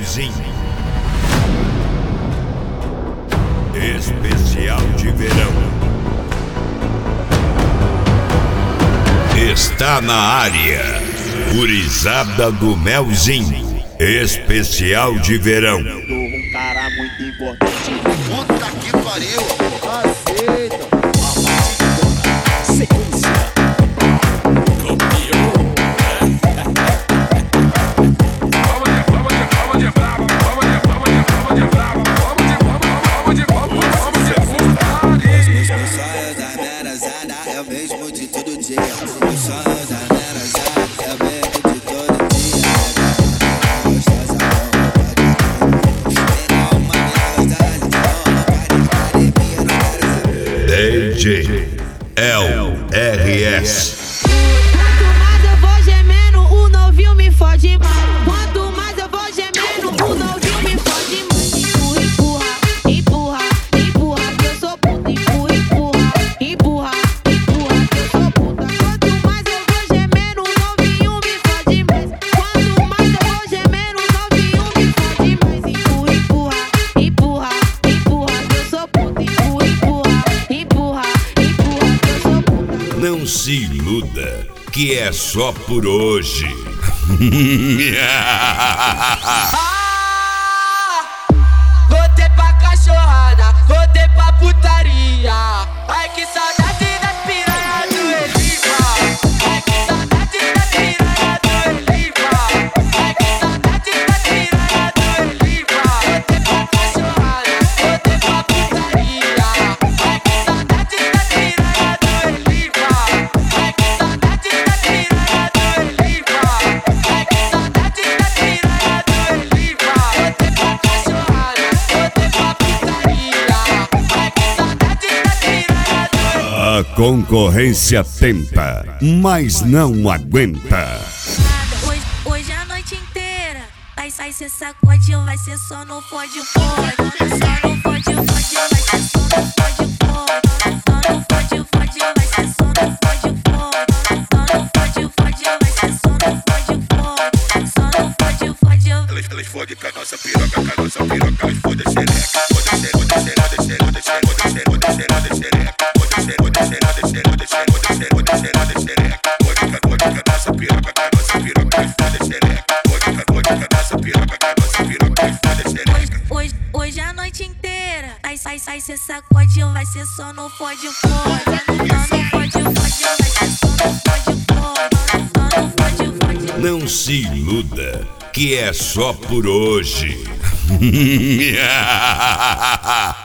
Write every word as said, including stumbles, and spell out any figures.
Melzinho. Especial de verão. Está na área. Gurizada do Melzinho. Especial de verão. Eu sou um cara muito importante. Puta que pariu. Aceita. Sequência. É o mesmo de todo dia. Os sonhos da merazada é o mesmo de todo dia. Gostosa com uma merazada de academia, não quero saber. D J L R S. Quanto mais eu vou gemendo, o novinho me fode mais. Quanto mais eu vou gemendo, o novinho me fode mais. Empurra, empurra, empurra, empurra, que eu sou puta. Empurra, empurra, empurra, empurra, que eu sou puta. Quanto mais eu vou gemendo, o novinho me fode mais. Quanto mais eu vou gemendo, o novinho me fode mais. Empurra, empurra, empurra, empurra, que eu sou puta. Empurra, empurra, empurra, empurra, que eu sou puta. Não se iluda, que é só por hoje. Voltei pra cachorrada, voltei pra putaria. Ai que saudade das piranha do Elipa. Ai que saudade das piranha do Elipa. Ai que saudade das piranha do Elipa. Voltei pra cachorrada, voltei pra putaria. Ai que saudade das piranha do Elipa. Ai que saudade das piranha do Elipa. Ai que saudade das piranha do Elipa. Voltei pra cachorrada, voltei pra putaria. Ai que saudade das piranha do A concorrência tenta, mas não aguenta. Hoje, hoje a noite inteira vai sair cê sacode, vai ser só no fode fode. Só no fode fode, vai ser só no fode fode. Só no fode fode, vai ser só no fode fode. Só no fode fode, vai ser só no fode fode. Só no fode fode. Elas, elas fodem com a nossa piroca, com a nossa piroca. Elas fodem xereca. Fodem xereca, fodem xereca, fodem xereca, fodem xereca, fodem xereca. Fodem xereca, fodem xereca, fodem xereca, fodem xereca, fodem xereca. Fodem com a fodem com a nossa piroca, com a nossa piroca. Elas fodem xereca. Fodem com a fodem com a nossa piroca, com a nossa piroca. Elas fodem xereca. Hoje, hoje a noite inteira sai, sai, sai, cê sacode, vai ser só no fode fode. Só no fode fode, vai ser só no fode fode. Só no fode fode. Não se iluda, que é só por hoje.